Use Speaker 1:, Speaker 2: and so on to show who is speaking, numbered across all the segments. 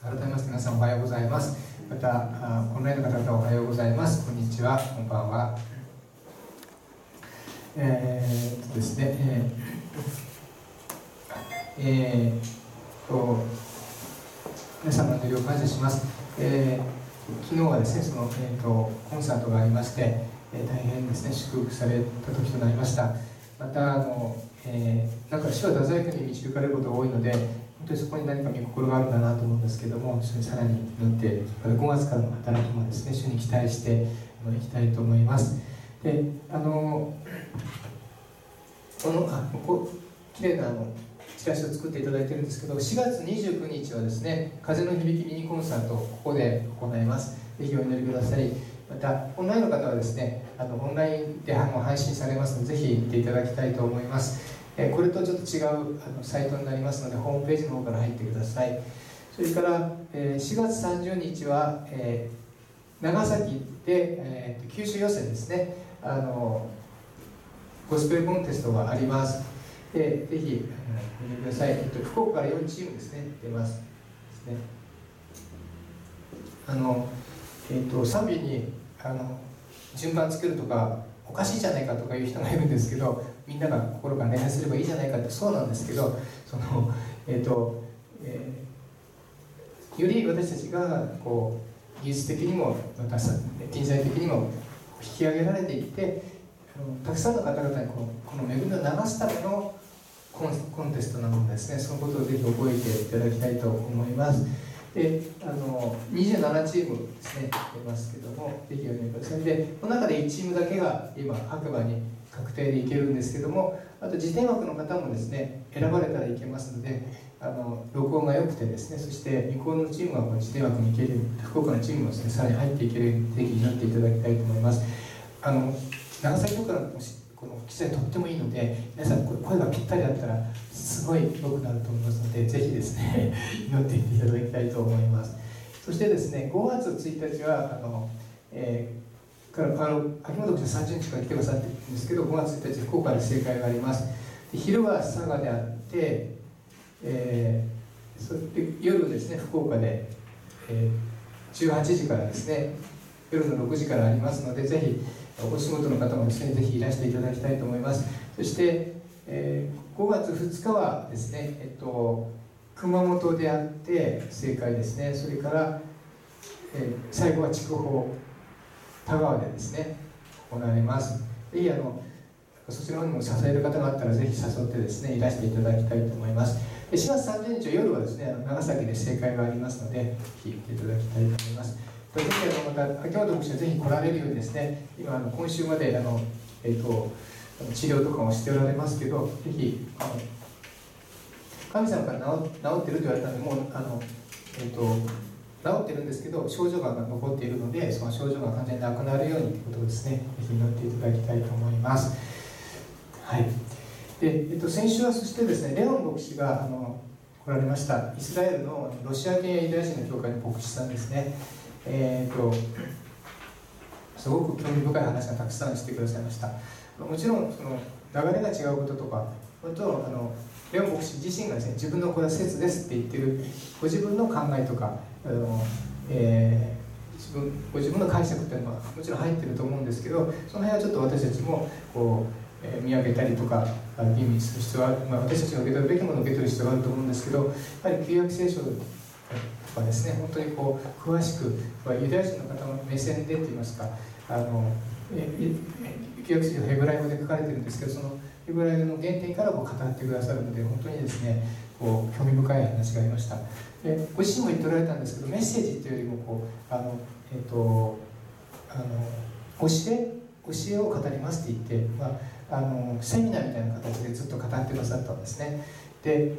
Speaker 1: 改めまして皆さんおはようございます。またオンラインの方々おはようございます。こんにちは、こんばんは。ですね、皆様のご利用感謝します。昨日はですね、コンサートがありまして、大変ですね、祝福された時となりました。またなんか主は太宰府に導かれることが多いので、本当にそこに何か御心があるんだなと思うんですけれども、それさらに祈って、5月からの働きもですね、主に期待していきたいと思います。で、きれいなチラシを作っていただいているんですけど、4月29日はですね、風の響きミニコンサートをここで行います。ぜひお祈りください。またオンラインの方はですね、オンラインで配信されますので、ぜひ行っていただきたいと思います。これとちょっと違うサイトになりますので、ホームページの方から入ってください。それから4月30日は長崎で九州予選ですね、ゴスペルコンテストがあります。ぜひ見てください。福岡から4チームですね、出ますですね。賛美に順番つけるとかおかしいじゃないかとかいう人がいるんですけど、みんなが心から礼拝すればいいじゃないかって、そうなんですけど、より私たちが技術的にもまた人材的にも引き上げられていって、たくさんの方々にこの恵みを流すためのコンテストなのでですね、そのことをぜひ覚えていただきたいと思います。で27チームですね、出ますけども、ぜひお願いください。で、この中で1チームだけが今白馬に確定でいけるんですけども、あと次点枠の方もですね、選ばれたらいけますので、録音が良くてですね、そして向こうのチームはこの次点枠に行ける、福岡のチームもですね、さらに入っていけるようにぜひ祈っていただきたいと思います。長崎とかのこの記載とってもいいので、皆さん声がぴったりだったらすごい良くなると思いますので、ぜひですね祈っていただきたいと思います。そしてですね、5月1日は秋元君30日から来てくださってるんですけど、5月1日福岡で正会があります。で、昼は佐賀であって、それで夜ですね、福岡で、18時からですね、夜の6時からありますので、ぜひお仕事の方もですね、ぜひいらしていただきたいと思います。そして、5月2日はですね、熊本であって正解ですね。それから、最後は筑豊田川でですね行われます。ぜひそちらの方にも支える方があったらぜひ誘ってですねいらしていただきたいと思います。4月30日夜はですね長崎で正解がありますので、ぜひ行っていただきたいと思います。ぜひまた秋元牧師はぜひ来られるようにですね、今今週まで治療とかをしておられますけど、ぜひ神様から治ってると言われたので、もう治ってるんですけど症状が残っているので、その症状が完全になくなるようにということをですね、ぜひ祈っていただきたいと思います。はい。で、先週はそしてですね、レオン牧師が来られました。イスラエルのロシア系ユダヤ人の教会の牧師さんですね。すごく興味深い話がたくさんしてくださいました。もちろんその流れが違うこととか、あとレオン牧師自身がですね、自分のこれは説ですって言ってるご自分の考えとかご自分の解釈っていうのはもちろん入ってると思うんですけど、その辺はちょっと私たちも見上げたりとか吟味する必要はある、私たちが受け取るべきものを受け取る必要があると思うんですけど、やはり旧約聖書とかですね、本当に詳しくユダヤ人の方の目線でといいますか、旧約聖書ヘブライ語で書かれてるんですけど、そのヘブライ語の原点から語ってくださるので、本当にですね興味深い話がありました。で、ご自身も言っておられたんですけど、メッセージというよりも教えを語りますって言って、セミナーみたいな形でずっと語ってくださったんですね。で、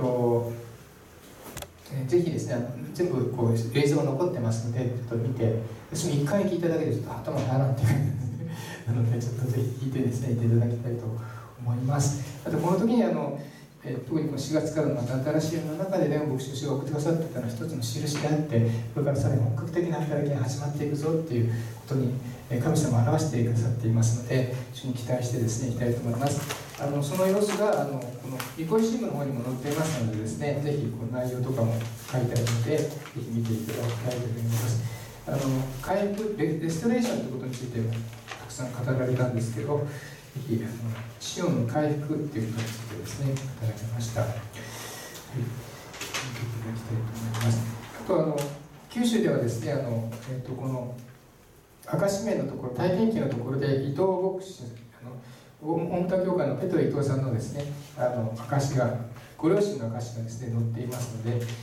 Speaker 1: ぜひですね、全部映像が残ってますので、ちょっと見て、私も1回聞いただけでちょっと頭が下がってくるんですね。なので、ちょっとぜひ聞いてですね、いていただきたいと思います。あと、この時に特に4月からのまた新しい世の中でレオン牧師が送ってくださっていたのは一つの印であって、これからさらに本格的な働きが始まっていくぞっていうことに神様を表してくださっていますので、一緒に期待してですねいきたいと思います。 その様子がこのニコイ新聞の方にも載っていますのでですね、ぜひこの内容とかも書いてあるので、ぜひ見ていただきたいと思います。回復レストレーションということについてもたくさん語られたんですけど、ぜひシオンの回復ということについてですね、語られました。はい、見ていただきたいと思います。あと九州ではですね、この明石名のところ、体験記のところで伊藤牧師、大牟田教会のペトロ伊藤さんのですね、証が、ご両親の証がですね、載っていますので、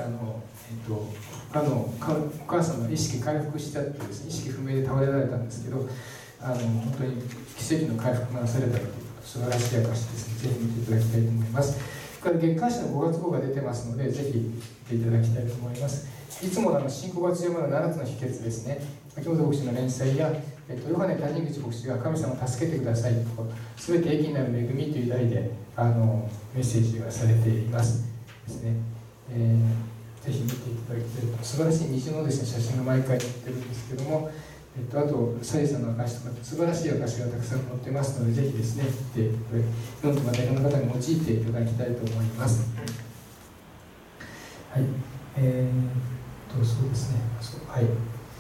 Speaker 1: お母さんの意識回復したってですね、意識不明で倒れられたんですけど、本当に奇跡の回復がなされたという素晴らしい証ですね。ぜひ見ていただきたいと思います。これ月刊誌の5月号が出てますので、ぜひ見ていただきたいと思います。いつもの信仰が強まる7つの秘訣ですね。秋元牧師の連載や、ヨハネ谷口牧師が神様を助けてくださいと、すべて益になる恵みという題でメッセージがされていますですね。ぜひ見ていただきたいと。素晴らしい虹のですね、写真が毎回載ってるんですけども、あとサイさんの証とか素晴らしい証がたくさん載ってますので、ぜひですね見て読んでまたいろんな方に用いていただきたいと思います。はい、そうですね、はい、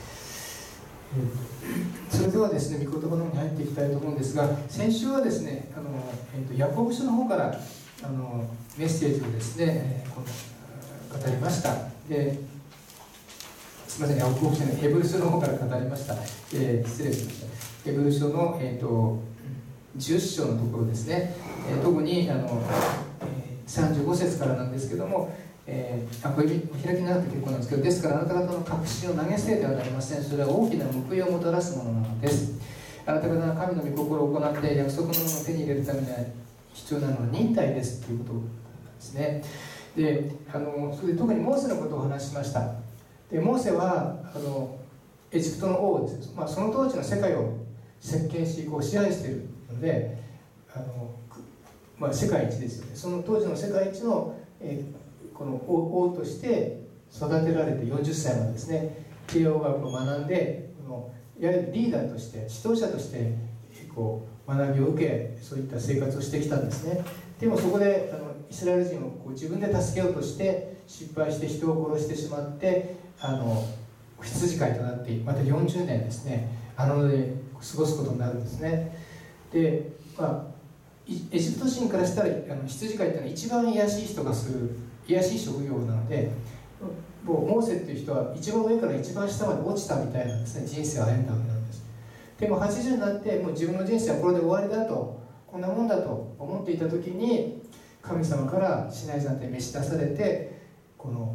Speaker 1: それではですね、御言葉の方に入っていきたいと思うんですが、先週はですね、ヤコブ書の方からメッセージをですね、語りました。すみません、ヤコブ書のヘブル書の方から語りました。失礼しました。ヘブル書の、10章のところですね、特に35節からなんですけども、これお開きになって結構なんですけど、ですからあなた方の確信を投げ捨ててはなりません。それは大きな報いをもたらすものなのです。あなた方が神の御心を行って約束のものを手に入れるためには必要なのは忍耐ですということなんですね。で、それで特にモーセのことをお話ししました。でモーセはエジプトの王です、その当時の世界を席巻し支配しているので世界一ですよね。その当時の世界一の、この王として育てられて40歳までですね、慶応学を学んでいわゆるリーダーとして指導者として学びを受け、そういった生活をしてきたんですね。でもそこでイスラエル人を自分で助けようとして失敗して人を殺してしまって羊飼いとなってまた40年ですね、野で過ごすことになるんですね。で、エジプト人からしたら羊飼いっていうのは一番卑しい人がする卑しい職業なので、もうモーセっていう人は一番上から一番下まで落ちたみたいなですね、人生を歩んだわけなんです。でも80になってもう自分の人生はこれで終わりだと、こんなもんだと思っていた時に神様からシナイ山で召し出されて、この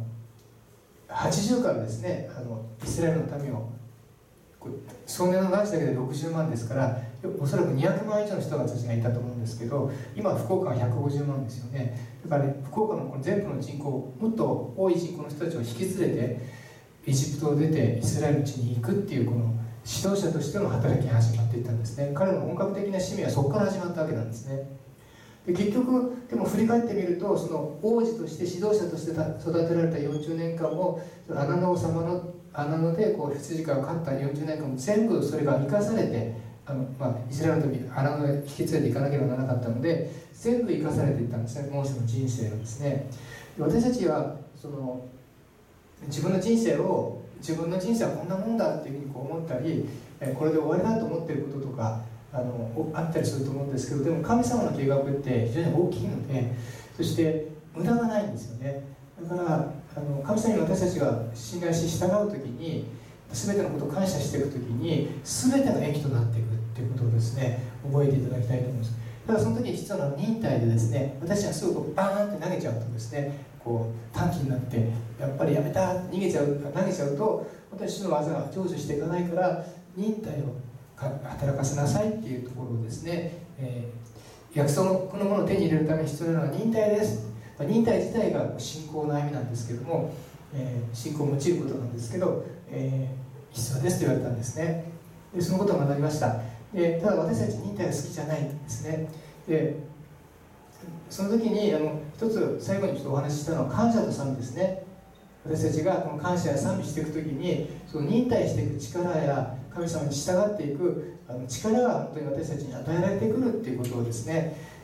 Speaker 1: 80からですね、イスラエルの民を総年の男子だけで60万ですから、おそらく200万以上の人たちがいたと思うんですけど、今福岡は150万ですよね。だから、福岡のこの全部の人口、もっと多い人口の人たちを引き連れてエジプトを出てイスラエルの地に行くっていう、この指導者としての働きが始まっていったんですね。彼の本格的な使命はそこから始まったわけなんですね。で結局でも振り返ってみると、その王子として指導者として育てられた40年間も穴の王様の穴ので羊飼いを飼った40年間も全部それが生かされて、イスラエルの時穴の引き連れていかなければならなかったので全部生かされていったんですね、モーセの人生をですね。私たちは自分の人生はこんなもんだっていうふうに思ったり、これで終わりだと思っていることとかあったりすると思うんですけど、でも神様の計画って非常に大きいので、そして無駄がないんですよね。だから神様に私たちが信頼し従う時に、全てのことを感謝していく時に全ての益となっていくっていうことをですね、覚えていただきたいと思います。ただその時に必要な忍耐でですね、私はすぐバーンって投げちゃうとですね、短期になってやっぱりやめた投げちゃうと本当に主の技が成就していかないから、忍耐を働かせなさいっていうところをですね、約束のものを手に入れるために必要なのは忍耐です。忍耐自体が信仰の歩みなんですけども、信仰を用いることなんですけど、必要ですと言われたんですね。でそのことを学びました。でただ私たち忍耐が好きじゃないんですね。でその時に一つ最後にちょっとお話ししたのは感謝と賛美ですね。私たちがこの感謝や賛美していく時に、その忍耐していく力や神様に従っていく力が本当に私たちに与えられてくるっていうことをですね、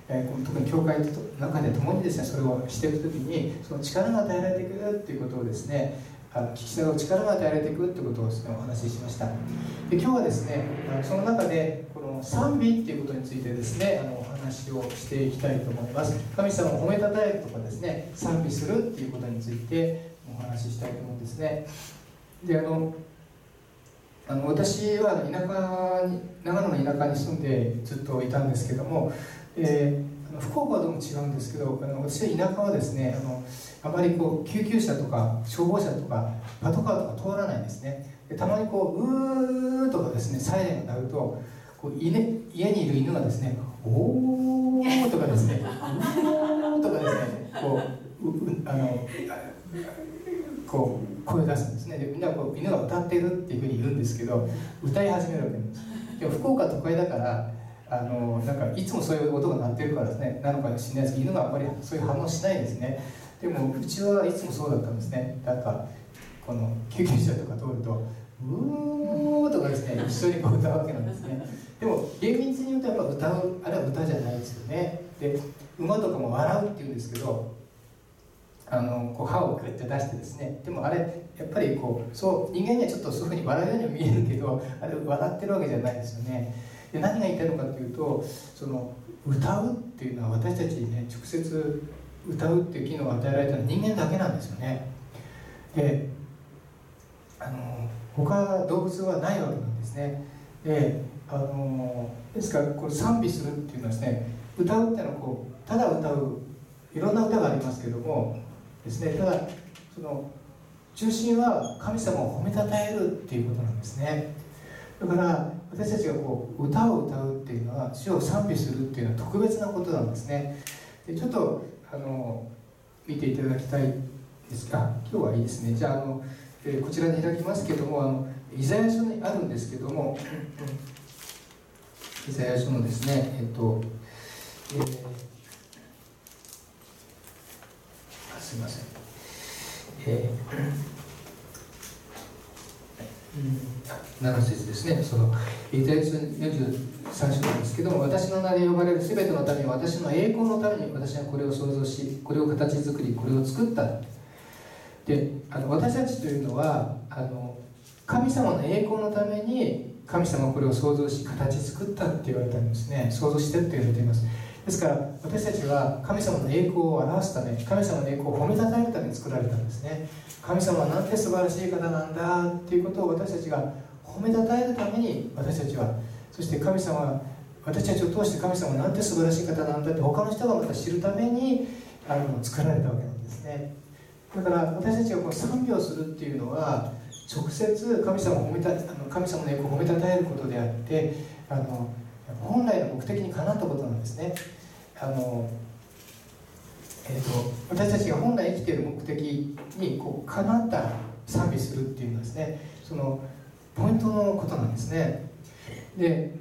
Speaker 1: 特に教会の中で共にですねそれをしていくときにその力が与えられていくっていうことをですね聞き従う力が与えられていくってことをですねお話ししました。で今日はですねその中でこの賛美っていうことについてですねお話をしていきたいと思います。神様を褒めたたえるとかですね賛美するっていうことについてお話ししたいと思うんですね。で私は長野の田舎に住んでずっといたんですけども、福岡はどうも違うんですけど私は田舎はですねあまり救急車とか消防車とかパトカーとか通らないんですね。でたまにうーとかですねサイレンが鳴ると家にいる犬がですねおーとかですねうーとかですね声を出すんですね。でみんな犬が歌っているっていうふうに言うんですけど歌い始めるわけです。でも福岡都会だからなんかいつもそういう音が鳴ってるからですねなのかもしれないですけど犬があんまりそういう反応しないですね。でもうちはいつもそうだったんですね。なんかこの救急車とか通るとうーとかですね一緒に歌うわけなんですね。でも厳密に言うとやっぱ歌うあれは歌じゃないですよね。で馬とかも笑うっていうんですけど歯をグッて出してですねでもあれやっぱりそう人間にはちょっとそういうふうに笑うようにも見えるけどあれ笑ってるわけじゃないですよね。で何が言いたいのかというとその歌うっていうのは私たちにね直接歌うっていう機能が与えられたのは人間だけなんですよね。で他動物はないわけなんですね。ですからこれ賛美するっていうのはですね歌うっていうのはただ歌ういろんな歌がありますけどもですねただその中心は神様を褒めたたえるっていうことなんですね。だから私たちが歌を歌うっていうのは主を賛美するっていうのは特別なことなんですね。でちょっと見ていただきたいですが今日はいいですね。じゃあこちらに開きますけどもイザヤ書にあるんですけどもイザヤ書のですねすいません7節ですね。そのイザヤ書43章なんですけども私の名で呼ばれるすべてのために私の栄光のために私はこれを創造しこれを形作りこれを作った。で私たちというのは神様の栄光のために神様はこれを創造し形作ったって言われたんですね。創造してって言われています。ですから私たちは神様の栄光を表すため神様の栄光を褒めたたえるために作られたんですね。神様はなんて素晴らしい方なんだっていうことを私たちが褒めたたえるために私たちはそして神様は私たちを通して神様はなんて素晴らしい方なんだって他の人がまた知るために作られたわけなんですね。だから私たちが賛美をするっていうのは直接神様の栄光を褒めたたえることであって本来の目的にかなったことなんですね。私たちが本来生きている目的にかなった賛美するっていうのはですねそのポイントのことなんですね。で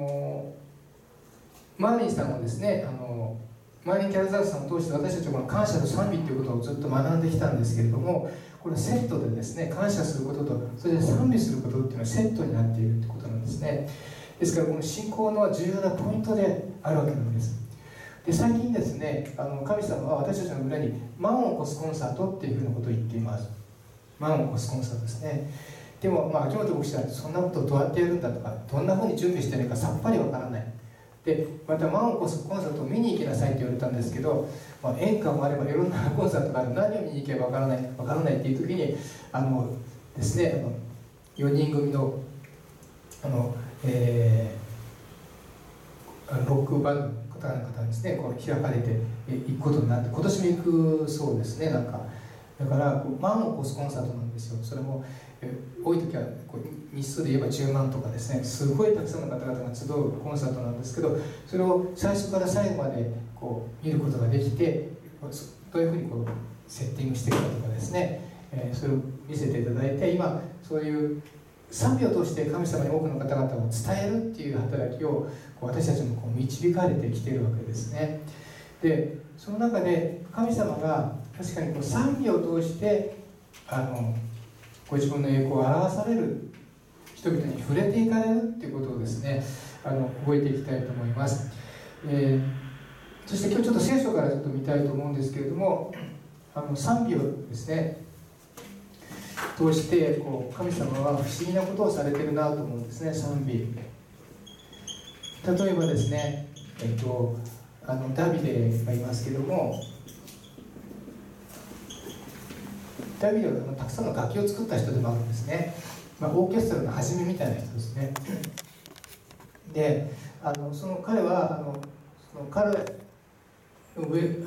Speaker 1: マーリンさんもですねマーリン・キャルザースさんを通して私たちはこの感謝と賛美ということをずっと学んできたんですけれどもこれセットでですね感謝することとそれで賛美することっていうのはセットになっているということなんですね。ですからこの信仰の重要なポイントであるわけなんです。で最近ですね神様は私たちの村に万を越すコンサートっていうふうなことを言っています。万を越すコンサートですね。でも秋元牧師はそんなことをどうやってやるんだとかどんなふうに準備してるのかさっぱりわからない。でまた万を越すコンサートを見に行きなさいって言われたんですけど、演歌もあればいろんなコンサートがある何を見に行けばわからないっていう時にですね4人組のロックバンドの方にですね開かれて行くことになって今年も行くそうですね。なんかだから万を越すコンサートなんですよ。それも多い時は日数で言えば10万とかですねすごいたくさんの方々が集うコンサートなんですけどそれを最初から最後まで見ることができてどういうふうにセッティングしていくかとかですね、それを見せていただいて今そういう賛美を通して神様に多くの方々を伝えるっていう働きを私たちも導かれてきているわけですね。でその中で神様が確かに賛美を通してご自分の栄光を表される人々に触れていかれるっていうことをですね覚えていきたいと思います。 そして今日ちょっと聖書からちょっと見たいと思うんですけれども、賛美をですね通して神様は不思議なことをされてるなと思うんですね。賛美、例えばですね、ダビデがいますけれども、ダビデはたくさんの楽器を作った人でもあるんですね。オーケストラの初めみたいな人ですね。で、その彼は彼の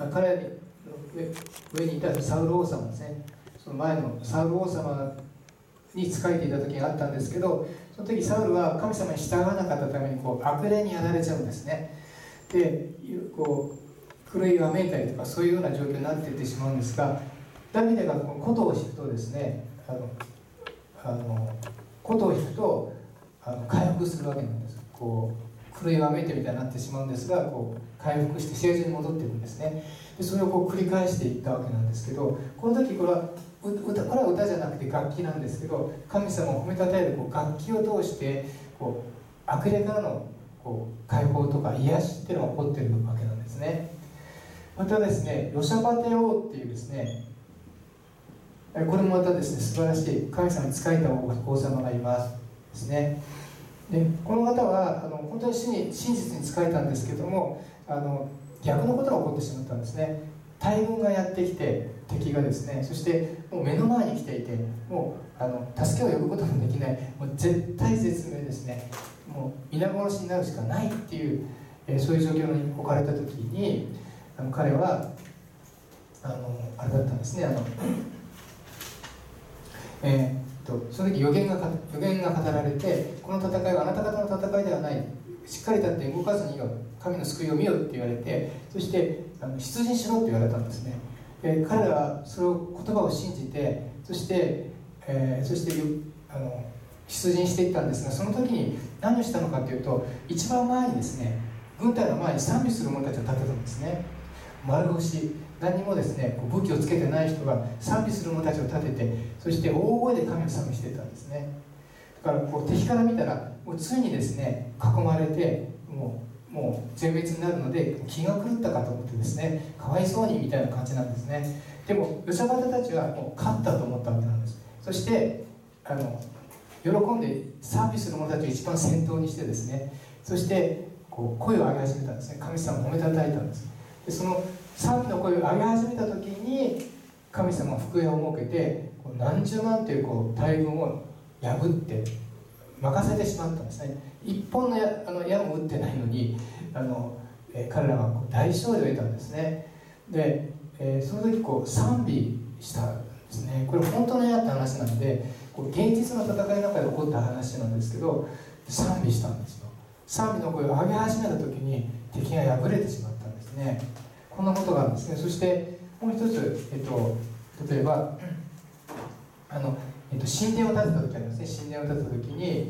Speaker 1: 上にいたサウル王様ですね、その前のサウル王様に仕えていた時があったんですけど、その時サウルは神様に従わなかったために悪霊にやられちゃうんですね。で、狂いがめいたりとかそういうような状況になっていってしまうんですが、ダビデが琴を弾くとですね、琴を弾くと回復するわけなんです。狂いがめいてみたいになってしまうんですが、回復して正常に戻っていくんですね。でそれを繰り返していったわけなんですけど、この時これは歌じゃなくて楽器なんですけど、神様を褒めたたえる楽器を通して悪霊からの解放とか癒しっていうのが起こっているわけなんですね。またですね、ヨシャバテ王っていうですね、これもまたですね素晴らしい神様に仕えた王様がいますですね。でこの方は本当に真実に仕えたんですけども、逆のことが起こってしまったんですね。大軍がやってきて、敵がですね、そしてもう目の前に来ていて、もう助けを呼ぶこともできない、もう絶対絶命ですね、もう皆殺しになるしかないっていう、そういう状況に置かれた時に彼はあれだったんですね。その時予言が語られて、この戦いはあなた方の戦いではない、しっかり立って動かずによ、神の救いを見よって言われて、そして出陣しろって言われたんですね。彼らはそれを言葉を信じて、そして出陣していったんですが、その時に何をしたのかというと、一番前にですね、軍隊の前に賛美する者たちを立てたんですね。丸腰、何にもですね武器をつけてない人が賛美する者たちを立てて、そして大声で神を賛美していたんですね。だから敵から見たらもうついにですね囲まれて、もう全滅になるので気が狂ったかと思ってですね、かわいそうにみたいな感じなんですね。でもヨシャバテたちはもう勝ったと思ったわけなんです。そして喜んで賛美する者たちを一番先頭にしてですね、そして声を上げ始めたんですね。神様を褒めたたえたんです。でその賛美の声を上げ始めた時に、神様は福音を設けて何十万という大軍を破って任せてしまったんですね。一本の矢も撃ってないのに彼らは大勝利を得たんですね。で、その時賛美したんですね。これ本当の矢って話なので、現実の戦いの中で起こった話なんですけど、賛美したんですよ。賛美の声を上げ始めた時に敵が敗れてしまったんですね。こんなことがあるんですね。そしてもう一つ、例えば神殿を建てた時ありますね。神殿を建てた時に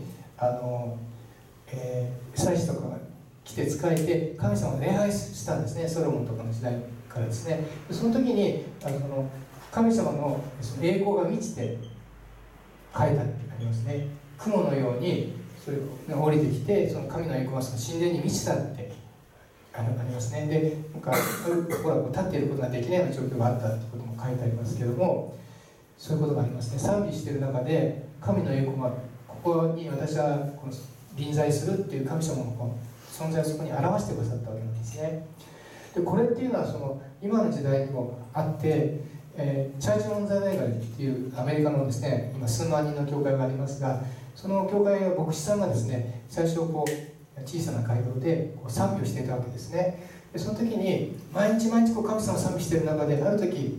Speaker 1: 祭司とかが来て仕えて神様を礼拝したんですね。ソロモンとかの時代からですね。その時に神様の栄光が満ちて書いてありますね。雲のようにそれが降りてきて、その神の栄光がその神殿に満ちたってありますね。で、ほら立っていることができないような状況があったってことも書いてありますけども、そういうことがありますね。賛美している中で神の栄光がここに私は臨在するっていう神様の存在をそこに表してくださったわけなんですね。でこれっていうのは今の時代にもあって、チャーチ・オン・ザ・大学っていうアメリカのですね、今数万人の教会がありますが、その教会は牧師さんがですね、最初小さな街道で賛美をしていたわけですね。でその時に毎日毎日神様を賛美している中で、ある時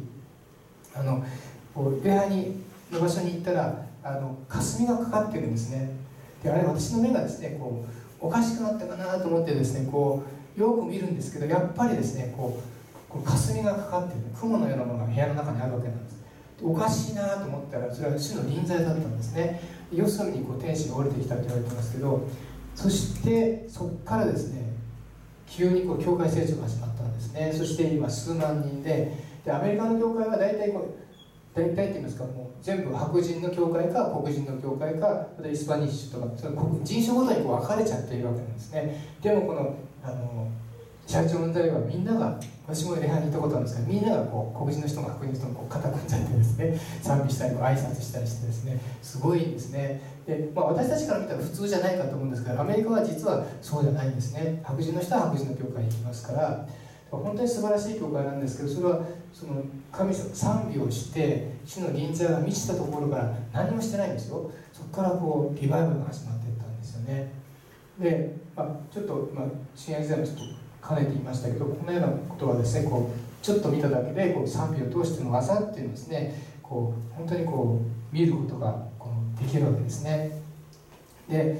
Speaker 1: 礼拝の場所に行ったら霞がかかってるんですね。であれ私の目がですねおかしくなったかなと思ってですねよく見るんですけど、やっぱりですね霞がかかっている雲のようなものが部屋の中にあるわけなんです。おかしいなと思ったら、それは主の臨在だったんですね。よそに天使が降りてきたと言われてますけど、そしてそこからですね急に教会成長が始まったんですね。そして今数万人でアメリカの教会は大体って言いますか、もう全部白人の教会か黒人の教会か、またイスパニッシュとか、その人種ごとに分かれちゃっているわけなんですね。でもチャーチオン大はみんなが、私も礼拝に行ったことあるんですけど、みんながこう黒人の人も白人の人もこう肩組んじゃってですね、賛美したり挨拶したりしてですね、すごいんですね。で、私たちから見たら普通じゃないかと思うんですけど、アメリカは実はそうじゃないんですね。白人の人は白人の教会に行きますから、本当に素晴らしい教会なんですけど、それはその神様賛美をして主の臨在が満ちたところから何もしてないんですよ。そこからこうリバイバルが始まっていったんですよね。で、ちょっと、新約時代もちょっと兼ねて言いましたけど、このようなことはですね、こうちょっと見ただけでこう賛美を通しての技っていうのをですね、こう本当にこう見ることがこうできるわけですね。で、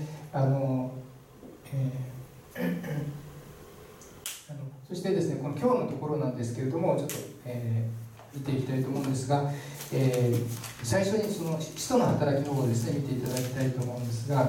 Speaker 1: そしてですね、この今日のところなんですけれども、ちょっと、見ていきたいと思うんですが、最初にその使徒の働きの方をですね、見ていただきたいと思うんですが、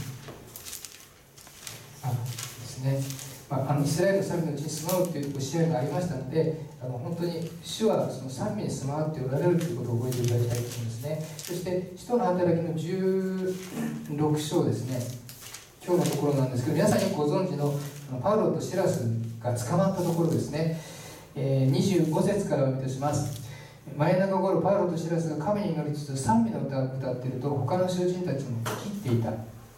Speaker 1: ですね、イスラエルの賛美のうちに住まうという試合がありましたので、本当に主はその賛美に住まっておられるということを覚えていただきたいと思うんですね。そして使徒の働きの16章ですね、今日のところなんですけど、皆さんよくご存知のパウロとシラスが捕まったところですね。25節からお読みいたします。前中頃、パウロとシラスが神に祈りつつ賛美の歌を歌っていると、他の囚人たちも聞いていた。で、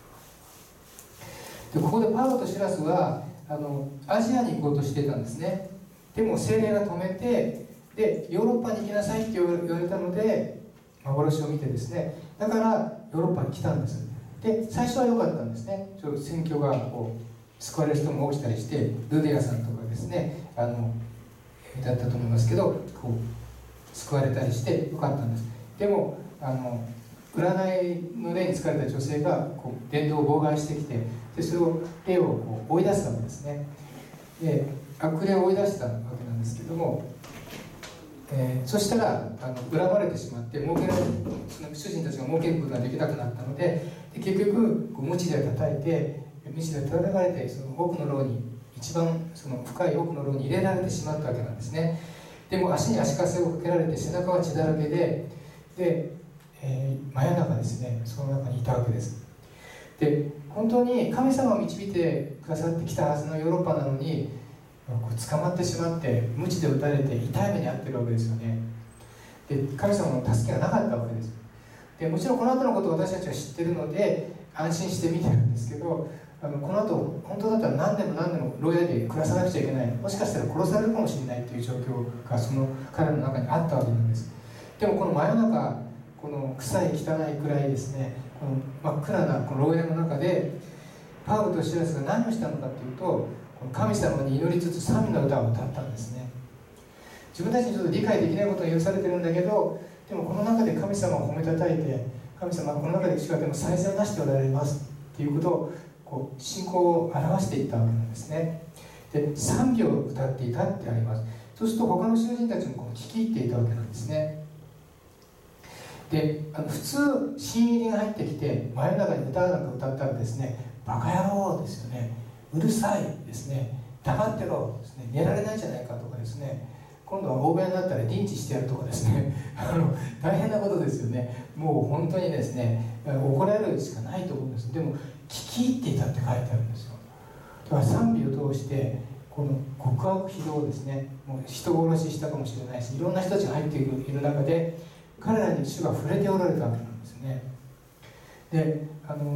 Speaker 1: ここでパウロとシラスはアジアに行こうとしていたんですね。でも聖霊が止めて、でヨーロッパに行きなさいって言われたので、幻を見てですね、だからヨーロッパに来たんです。で、最初は良かったんですね。ちょっと宣教がこう救われる人も起きたりして、ルデアさんとかですね、だったと思いますけど、こう救われたりして良かったんです。でも占いの霊に疲れた女性がこう伝道を妨害してきて、でそれを霊をこう追い出すわけですね。で、悪霊を追い出したわけなんですけども、そしたら恨まれてしまって、その主人たちが儲けることができなくなったので、結局こう鞭で叩いて、鞭で叩かれて、その奥の牢に、一番その深い奥の牢に入れられてしまったわけなんですね。でも足に足かせをかけられて、背中は血だらけで、真夜中ですね、その中にいたわけです。で、本当に神様を導いてくださってきたはずのヨーロッパなのに、捕まってしまって鞭で打たれて痛い目に遭ってるわけですよね。で、神様の助けがなかったわけです。で、もちろんこの後のことを私たちは知ってるので安心して見てるんですけど、この後本当だったら何年も何年も牢屋で暮らさなくちゃいけない、もしかしたら殺されるかもしれないという状況がその彼の中にあったわけなんです。でもこの真夜中、この臭い汚いくらいですね、この真っ暗なこの牢屋の中でパウロとシラスが何をしたのかというと、神様に祈りつつ賛美の歌を歌ったんですね。自分たちにちょっと理解できないことが許されてるんだけど、でもこの中で神様を褒めたたえて、神様はこの中で主がでも最善をなしておられますっていうことをこう信仰を表していったわけなんですね。で、賛美を歌っていたってあります。そうすると他の囚人たちもこう聞き入っていたわけなんですね。で、普通新入りが入ってきて真夜中に歌なんか歌ったらですね、バカ野郎ですよね、うるさいですね、黙ってろですね、寝られないじゃないかとかですね、今度は欧米になったらリンチしてやるとかですね大変なことですよね。もう本当にですね、怒られるしかないと思うんです。でも聞き入っていたって書いてあるんですよ。だから賛美を通してこの極悪非道ですね、もう人殺ししたかもしれないし、いろんな人たちが入っている中で彼らに主が触れておられたわけなんですね。で、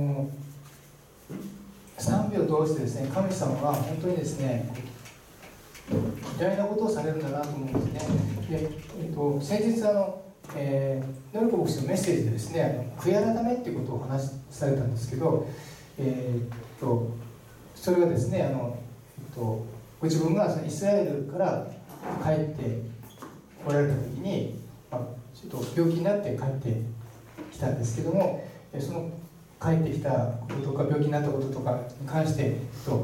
Speaker 1: 賛美を通してですね、神様は本当にですね、偉大なことをされるんだなと思うんですね。で、先日ノルコ牧師のメッセージでですね、悔い改めっていうことをお話しされたんですけど、それがですね、ご自分がそのイスラエルから帰って来られた時に、ちょっと病気になって帰ってきたんですけども、その帰ってきたこととか病気になったこととかに関して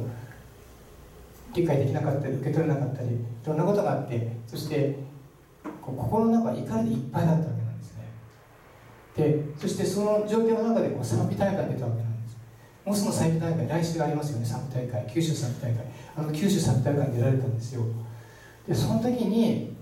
Speaker 1: 理解できなかったり受け取れなかったり、いろんなことがあって、そして心の中は怒りでいっぱいだったわけなんですね。で、そしてその状況の中で賛美大会に出たわけなんです。もうその賛美大会、来週ありますよね、賛美大会、九州賛美大会、九州賛美大会に出られたんですよ。で、その時に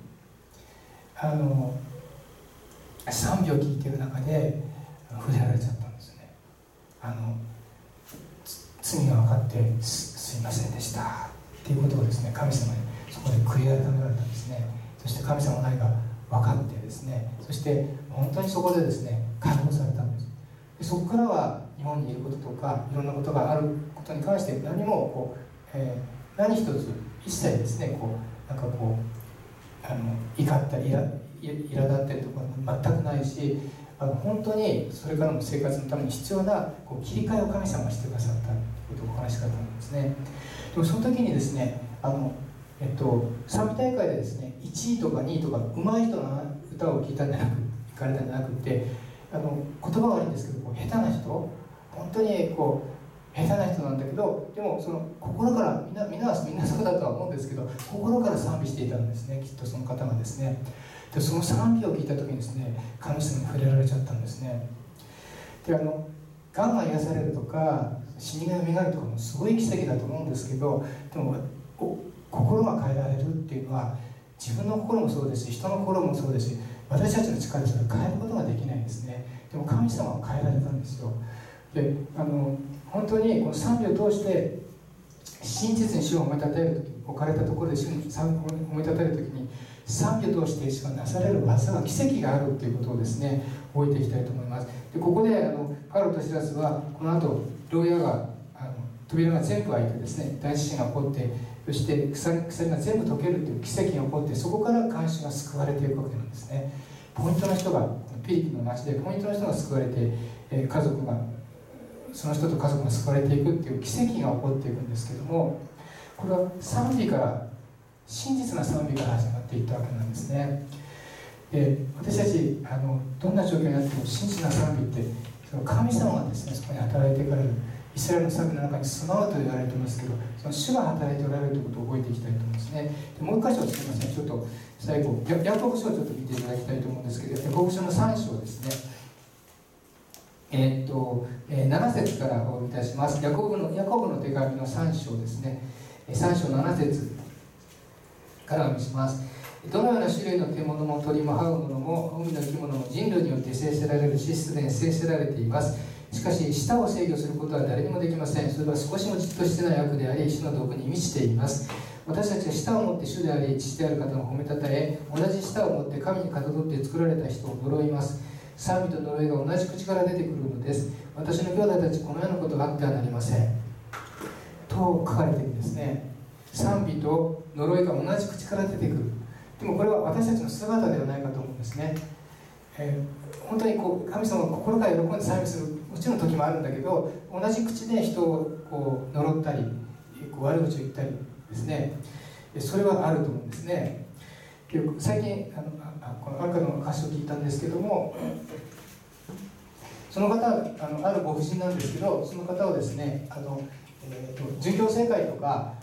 Speaker 1: 賛美を聞いている中で触れられちゃったんですね。罪が分かって すいませんでしたってっていうことをですね、神様にそこで悔い改められたんですね。そして神様の愛が分かってですね、そして本当にそこでですね解放されたんです。でそこからは日本にいることとかいろんなことがあることに関して何も何一つ一切ですね怒ったり苛立ったりとか全くないし、本当にそれからの生活のために必要な切り替えを神様がしてくださったということをお話し方なんですね。でもその時にですね賛美大会でですね1位とか2位とか上手い人の歌を聴いたんじゃなく行かれたんじゃなくて、言葉は悪いんですけど下手な人、本当に下手な人なんだけど、でもその心からみんなそうだとは思うんですけど、心から賛美していたんですね、きっとその方がですね。でその賛美を聞いた時にですね神様に触れられちゃったんですね。でがんが癒されるとか死人がよみがえるとかもすごい奇跡だと思うんですけど、でも心が変えられるっていうのは自分の心もそうですし人の心もそうですし、私たちの力でそれを変えることができないんですね。でも神様は変えられたんですよ。で本当にこの賛美を通して真実に主を褒めたたえる時に、置かれたところで主に褒めたたえる時に賛美を通して主がなされる技が奇跡があるということをですね覚えていきたいと思います。でここでパウロとシラスはこの後牢屋が扉が全部開いてですね大地震が起こって、そして鎖が全部解けるという奇跡が起こって、そこから看守が救われていくわけなんですね。ポイントの人がピリピの町でポイントの人が救われて、その人と家族が救われていくっていう奇跡が起こっていくんですけども、これは賛美から真実な賛美から始まっていったわけなんですね。で私たちどんな状況になっても真実な賛美ってその神様がですねそこに働いていかれる、イスラエルの賛美の中に住まうと言われていますけど、その主が働いておられるということを覚えていきたいと思いますね。でもう一箇所すみません、ちょっと最後ヤコブ書をちょっと見ていただきたいと思うんですけど、ヤコブ書の3章ですね、7節からお読みいたします。ヤコブの手紙の3章ですね、3章7節からお読みします。どのような種類の獣も鳥も這うものも海の生き物も人類によって制せられるし、すでに制せられています。しかし舌を制御することは誰にもできません。それは少しもじっとしてない悪であり、死の毒に満ちています。私たちは舌を持って主であり父である方を褒めたたえ、同じ舌を持って神にかたどって作られた人を呪います。賛美と呪いが同じ口から出てくるのです。私の兄弟たち、このようなことがあってはなりませんと書かれているんですね。賛美と呪いが同じ口から出てくる。でもこれは私たちの姿ではないかと思うんですね。本当に神様が心から喜んで賛美するもちろん時もあるんだけど、同じ口で人を呪ったり悪口を言ったりですね、それはあると思うんですね。で最近この赤の歌詞を聞いたんですけども、その方あるご婦人なんですけど、その方をですね殉教生会とか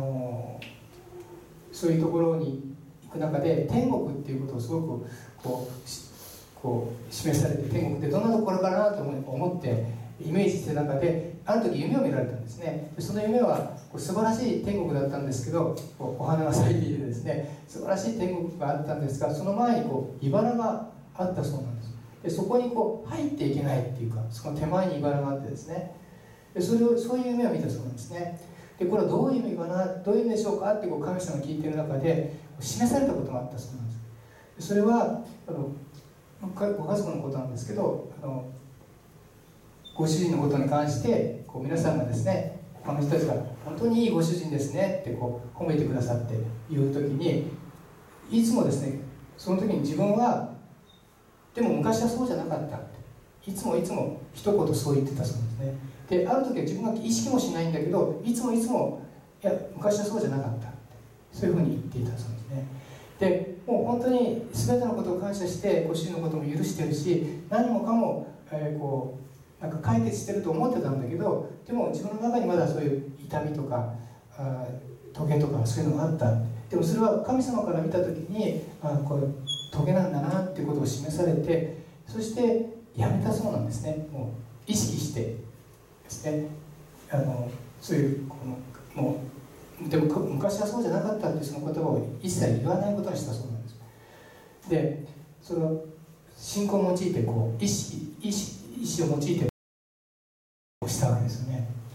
Speaker 1: そういうところに行く中で天国っていうことをすごく示されて、天国ってどんなところかなと思ってイメージしてる中で、ある時夢を見られたんですね。でその夢は素晴らしい天国だったんですけど、お花が咲いていてですね素晴らしい天国があったんですが、その前に茨があったそうなんです。でそこに入っていけないっていうか、その手前に茨があってですね、でそういう夢を見たそうなんですね。でこれはどういう意味かな、どういう意味でしょうかって神様が聞いている中で示されたことがあったそうなんです。でそれはご家族のことなんですけど、ご主人のことに関して皆さんがですね、他の人たちが本当にいいご主人ですねって褒めてくださって言う時に、いつもですねその時に自分はでも昔はそうじゃなかったっていつも一言そう言ってたそうですね。である時は自分が意識もしないんだけど、いつもいや昔はそうじゃなかったってそういうふうに言っていたそうですね。でもう本当に全てのことを感謝してご主人のことも許してるし、何もかも、なんか解決してると思ってたんだけど、でも自分の中にまだそういう痛みとかトゲとかそういうのがあった。でもそれは神様から見た時にこれトゲなんだなっていうことを示されて、そしてやめたそうなんですね。もう意識してですね、そういうもうでも昔はそうじゃなかったっていうその言葉を一切言わないことにしたそうなんです。でその信仰を用いて意志を用いてしたわけですよね。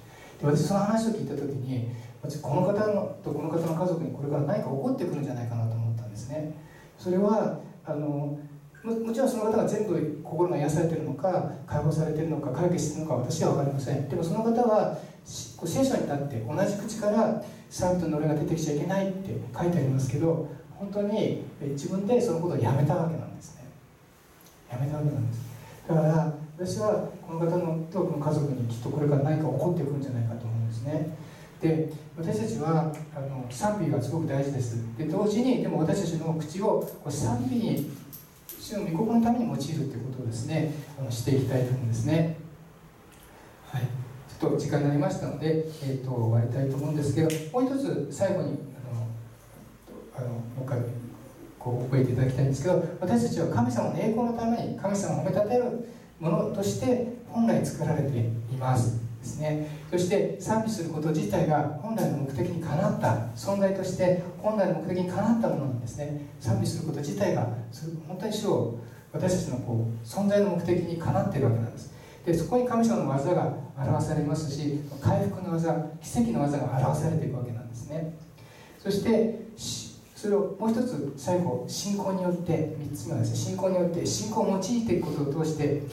Speaker 1: 私その話を聞いた時に、私この方とこの方の家族にこれから何か起こってくるんじゃないかなと思ったんですね。それはもちろんその方が全部心が癒されているのか解放されているのか解決しているのか私は分かりません。でもその方は聖書に立って同じ口から賛美と呪いが出てきちゃいけないって書いてありますけど、本当に自分でそのことをやめたわけなんですね。やめたわけなんです。だから私はこの方のとこの家族にきっとこれから何か起こってくるんじゃないかと思うんですね。で、私たちは賛美がすごく大事です。で、同時にでも私たちの口を賛美に主の御心のために用いるということをですねしていきたいと思うんですね。はい、ちょっと時間になりましたので、終わりたいと思うんですけど、もう一つ最後にもう一回覚えていただきたいんですけど、私たちは神様の栄光のために神様を褒めたたえるものとして本来作られていますですね。そして賛美すること自体が本来の目的にかなった存在として本来の目的にかなったものなんですね。賛美すること自体が本当に主を私たちの存在の目的にかなっているわけなんです。で、そこに神様の技が表されますし、回復の技、奇跡の技が表されていくわけなんですね。そしてそれをもう一つ最後、信仰によって、3つ目はですね、信仰によって信仰を用いていくことを通して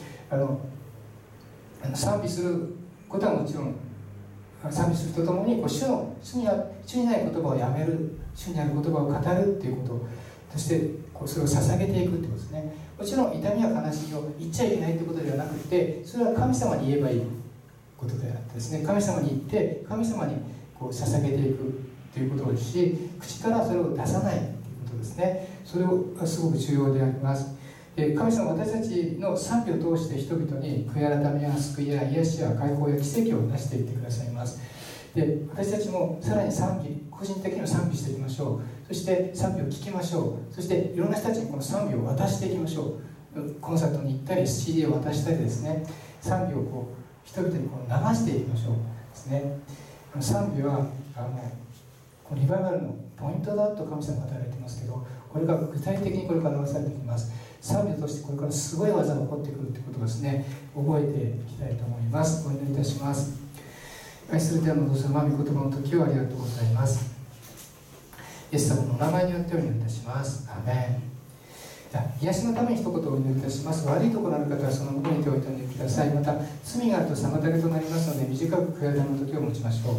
Speaker 1: 賛美することはもちろん賛美するとともに主にない言葉をやめる、主にある言葉を語るっていうことそしてそれを捧げていくってことですね。もちろん痛みや悲しみを言っちゃいけないってことではなくて、それは神様に言えばいいことであってですね、神様に言って神様に捧げていくということですし、口からそれを出さないということですね。それがすごく重要であります。で、神様は私たちの賛美を通して人々に悔い改めや救いや癒しや解放や奇跡を出していってくださいます。で、私たちもさらに賛美、個人的には賛美していきましょう。そして賛美を聞きましょう。そしていろんな人たちにこの賛美を渡していきましょう。コンサートに行ったり CD を渡したりですね、賛美を人々に流していきましょうですね。賛美はリバイバルのポイントだと神様が働いていますけど、これが具体的にこれから表されてきます。賛美としてこれからすごい技が起こってくるということをですね、覚えていきたいと思います。お祈りいたします。愛する天のお父様、御言葉の時をありがとうございます。イエス様のお名前によってお祈りいたします。アメン。癒しのために一言お祈りいたします。悪いところのある方はその向こうに手を置いてお祈りください。また罪があると妨げとなりますので、短く悔い改めの時を持ちましょう。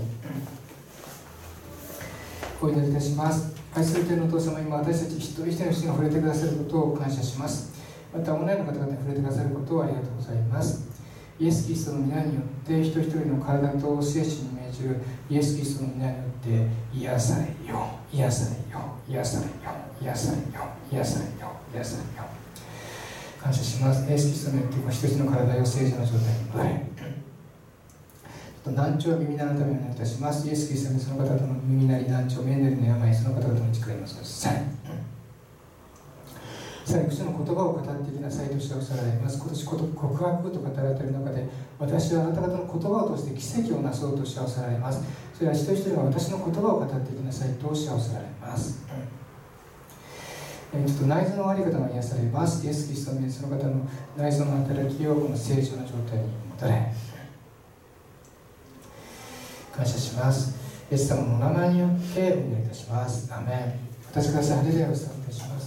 Speaker 1: お祈りいたします。愛する天のお父様、今私たち一人一人の人が触れてくださることを感謝します。またオンラインの方々に触れてくださることをありがとうございます。イエス・キリストの皆によって一人一人の体と精神に命じるイエス・キリストの皆によって癒されよ、癒されよ、癒されよ、癒されよ、癒されよ、癒されよ。感謝します。イエス・キリストによって一人一人の体を正常な状態に戻れ。難聴、耳鳴りのためにお願いいたします。イエス・キリストにその方々の耳鳴り、難聴、メンデルの病、その方々の力にお使いされ。さらに口の言葉を語っていきなさいとしておっしゃられます。今年告白と語られている中で、私はあなた方の言葉を通して奇跡をなそうとしておっしゃられます。それは一人一人が私の言葉を語っていきなさいとおっしゃられます。ちょっと内臓の悪い方が癒されます。イエス・キリストにその方の内臓の働きをこの正常な状態に戻れ。感謝します。イエス様のお名前によってお祈りいたします。アメン。私からハレルヤを賛美いたします。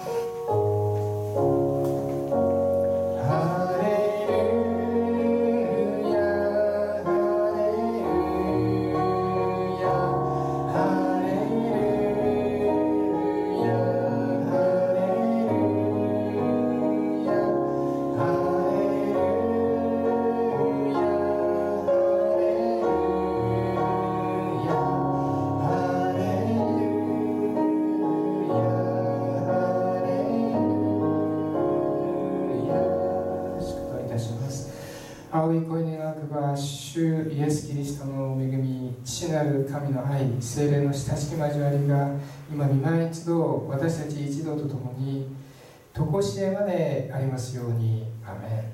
Speaker 1: 青い声に描くは主イエス・キリストの恵み、父なる神の愛、聖霊の親しき交わりが今御前一同、私たち一同とともに常しえまでありますように。アメン。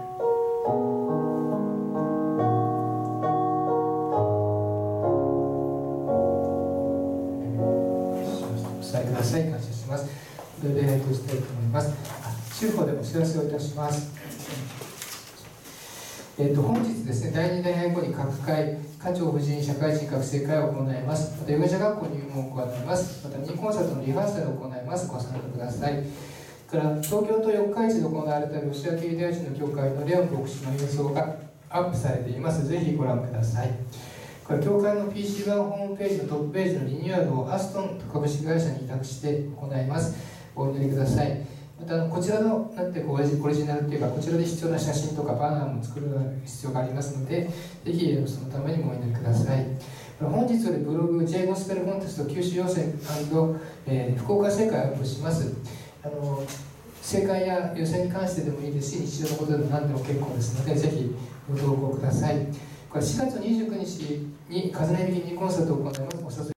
Speaker 1: お伝えください。感謝します。これで礼としたいと思います。中報でお知らせをいたします。本日ですね、第2礼拝後に各会課長夫人社会人学生会を行います。またヨガ者学校入門を行います。またミニコンサートのリハーサルを行います。ご参加ください。から東京都四日市で行われたロシア系ユダヤ人の教会のレオン牧師の演奏がアップされています。ぜひご覧ください。これ教会の PC1 ホームページのトップページのリニューアルをアストン株式会社に委託して行います。お祈りください。またこちらのなんてオリジナルというか、こちらで必要な写真とかバナーも作る必要がありますので、ぜひそのためにもお祈りください。本日よりブログ J ゴスペルコンテスト九州予選&福岡正解をアップします。正解や予選に関してでもいいですし、日常のことでも何でも結構ですので、ぜひご投稿ください。これ4月29日に風音響ミニコンサートを行います。お誘い